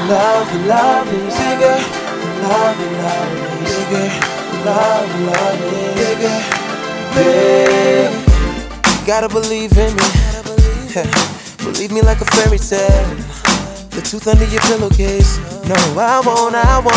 love is bigger. Love is bigger. Love is bigger. Big. Gotta believe in me. Believe me like a fairy tale. The truth under your pillowcase. No, I won't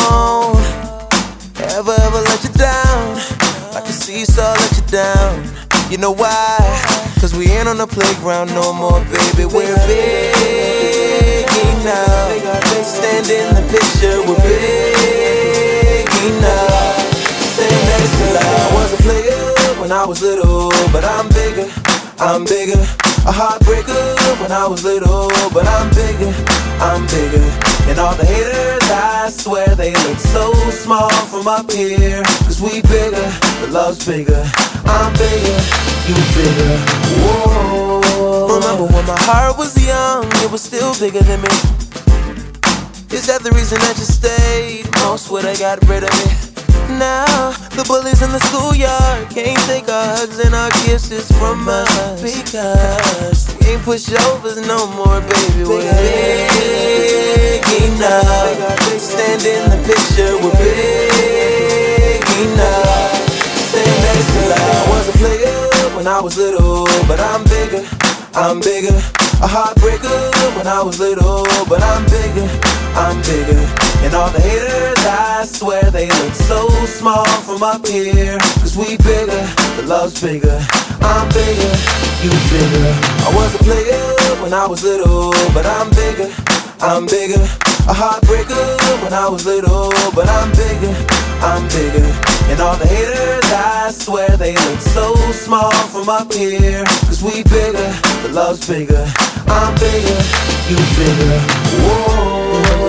ever let you down. Like a seesaw let you down. You know why? Cause we ain't on the playground no more, baby. We're big enough. Stand in the picture, we're big enough. Stand next to life. I was a player when I was little, but I'm bigger. I'm bigger. A heartbreaker when I was little, but I'm bigger. I'm bigger. And all the haters, I swear they look so small from up here. Cause we bigger, the love's bigger. I'm bigger, you bigger. Whoa. Remember when my heart was young, it was still bigger than me. Is that the reason that you stayed? Most would have got rid of me. Now, the bullies in the schoolyard can't take our hugs and our kisses from us. Because we ain't pushovers no more, baby. We're big enough. Stand in the picture, we're big enough. Stand next to life. I was a player when I was little, but I'm bigger. I'm bigger. A heartbreaker when I was little, but I'm bigger. I'm bigger. And all the haters, I swear they look so small from up here. Cause we bigger, the love's bigger. I'm bigger, you bigger. I was a player when I was little, but I'm bigger. I'm bigger. A heartbreaker when I was little, but I'm bigger. I'm bigger. And all the haters, I swear they look so small from up here. Cause we bigger, the love's bigger. I'm bigger, you bigger. Whoa.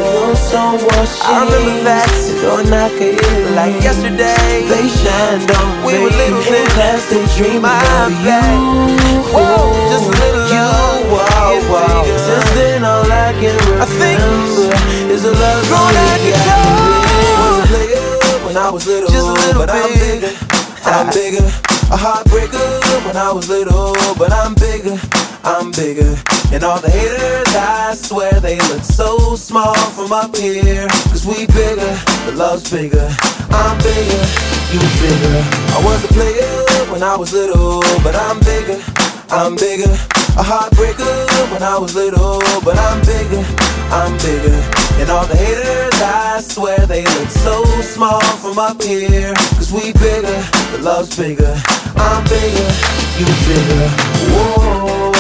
I remember that door knocker like yesterday. They shined on we were little in class, they dreamed about you. Whoa, just a little love. Since then all I can remember is a love growing out of control. I was a player when I was little, just a little but I'm bigger. I'm bigger. A heartbreaker when I was little, but I'm bigger. I'm bigger. And all the haters, I swear they look so small from up here. Cause we bigger, the love's bigger. I'm bigger, you bigger. I was a player when I was little, but I'm bigger. I'm bigger. A heartbreaker when I was little, but I'm bigger. I'm bigger. And all the haters, I swear they look so small from up here. Cause we bigger, the love's bigger. I'm bigger, you bigger. Whoa.